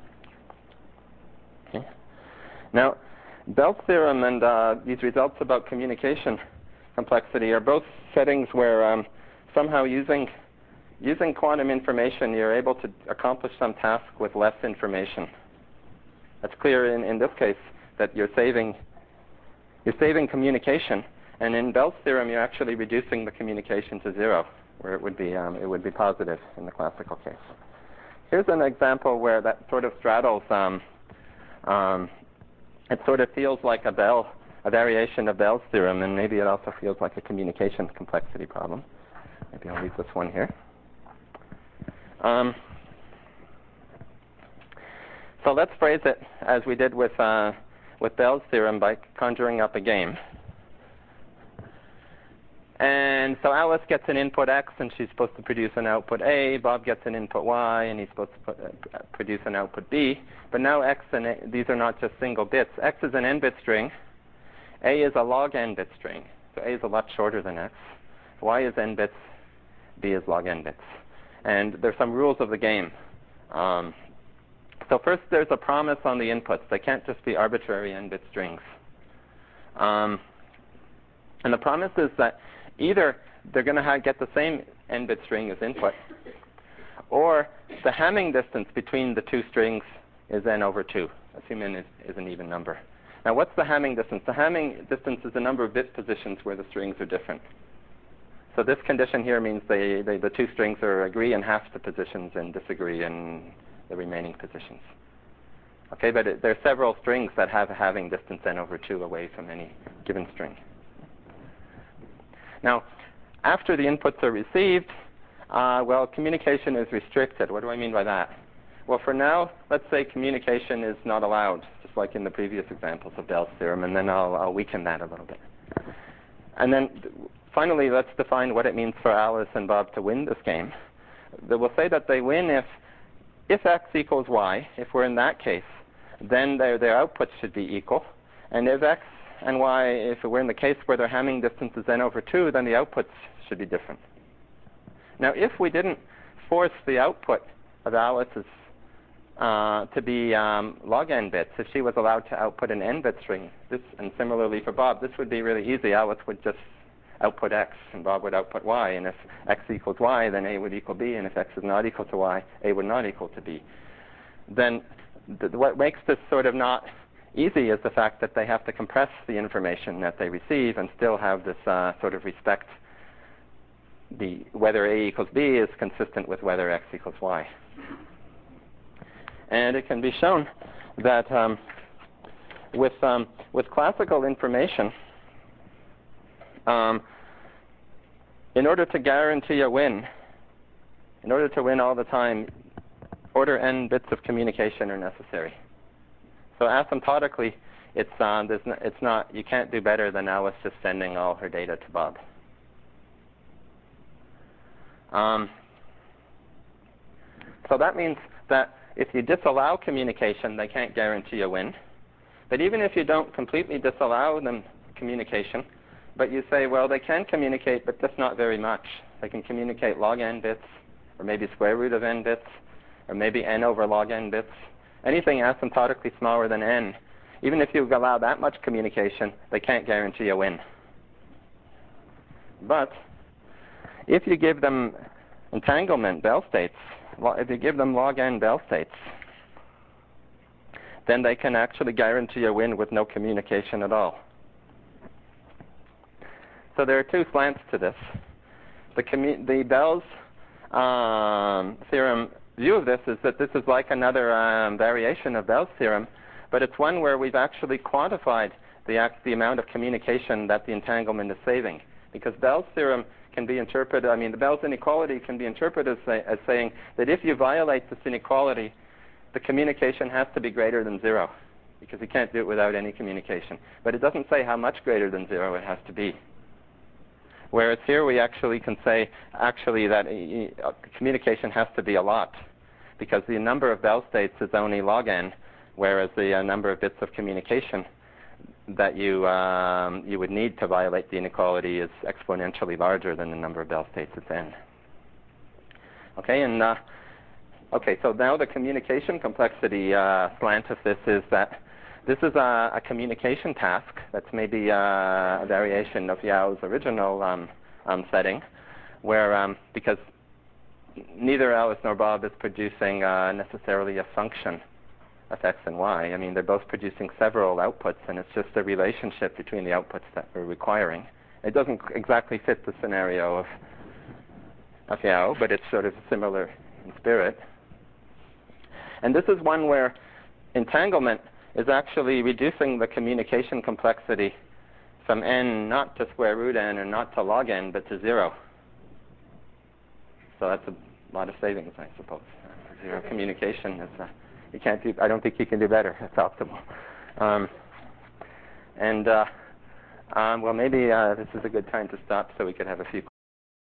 Okay. Now, Bell's theorem and uh, these results about communication complexity are both settings where um, somehow using using quantum information, you're able to accomplish some task with less information. That's clear in, in this case that you're saving you're saving communication, and in Bell's theorem you're actually reducing the communication to zero, where it would be um, it would be positive in the classical case. Here's an example where that sort of straddles. Um, um, it sort of feels like a Bell, a variation of Bell's theorem, and maybe it also feels like a communication complexity problem. Maybe I'll leave this one here. Um, So let's phrase it as we did with uh, with Bell's theorem by conjuring up a game. And so Alice gets an input x, and she's supposed to produce an output a. Bob gets an input y, and he's supposed to put, uh, produce an output b. But now x and a, these are not just single bits. X is an n-bit string. A is a log n-bit string. So a is a lot shorter than x. Y is n bits. B is log n bits. And there's some rules of the game. Um, So first, there's a promise on the inputs. They can't just be arbitrary n-bit strings. Um, and the promise is that either they're going to get the same n-bit string as input, or the Hamming distance between the two strings is n over two. Assume n is, is an even number. Now, what's the Hamming distance? The Hamming distance is the number of bit positions where the strings are different. So this condition here means they, they, the two strings are agree in half the positions and disagree in the remaining positions. Okay, but it, there are several strings that have a halving distance n over two away from any given string. Now, after the inputs are received, uh, well, communication is restricted. What do I mean by that? Well, for now, let's say communication is not allowed, just like in the previous examples of Bell's theorem, and then I'll, I'll weaken that a little bit. And then finally, let's define what it means for Alice and Bob to win this game. We'll say that they win if If x equals y, if we're in that case, then their, their outputs should be equal. And if x and y, if we're in the case where their Hamming distance is n over two, then the outputs should be different. Now, if we didn't force the output of Alice's uh, to be um, log n bits. If she was allowed to output an n-bit string, this, and similarly for Bob, this would be really easy. Alice would just output x, and Bob would output y. And if x equals y, then a would equal b. And if x is not equal to y, a would not equal to b. Then th- what makes this sort of not easy is the fact that they have to compress the information that they receive and still have this uh, sort of respect the whether a equals b is consistent with whether x equals y. And it can be shown that um, with um, with classical information, um, in order to guarantee a win, in order to win all the time, order n bits of communication are necessary. So asymptotically, it's uh, there's no, it's not you can't do better than Alice just sending all her data to Bob. Um, so that means that if you disallow communication, they can't guarantee a win. But even if you don't completely disallow them communication, but you say, well, they can communicate, but just not very much. They can communicate log n bits, or maybe square root of n bits, or maybe n over log n bits. Anything asymptotically smaller than n, even if you allow that much communication, they can't guarantee a win. But if you give them entanglement Bell states, if you give them log n Bell states, then they can actually guarantee a win with no communication at all. So there are two slants to this. The, commu- the Bell's um, theorem view of this is that this is like another um, variation of Bell's theorem, but it's one where we've actually quantified the, act, the amount of communication that the entanglement is saving. Because Bell's theorem can be interpreted, I mean, the Bell's inequality can be interpreted as, say, as saying that if you violate this inequality, the communication has to be greater than zero, because you can't do it without any communication. But it doesn't say how much greater than zero it has to be. Whereas here we actually can say, actually, that uh, communication has to be a lot, because the number of Bell states is only log n, whereas the uh, number of bits of communication that you um, you would need to violate the inequality is exponentially larger than the number of Bell states at n. Okay, and uh, okay, so now the communication complexity uh, slant of this is that this is a, a communication task that's maybe a, a variation of Yao's original um, um, setting, where um, because neither Alice nor Bob is producing uh, necessarily a function of x and y. I mean, they're both producing several outputs, and it's just a relationship between the outputs that we're requiring. It doesn't exactly fit the scenario of, of Yao, but it's sort of similar in spirit. And this is one where entanglement is actually reducing the communication complexity from n not to square root n or not to log n, but to zero. So that's a lot of savings, I suppose. Uh, zero communication is, uh, you can't do, I don't think you can do better. It's optimal. Um, and, uh, um, well, maybe uh, this is a good time to stop so we could have a few questions.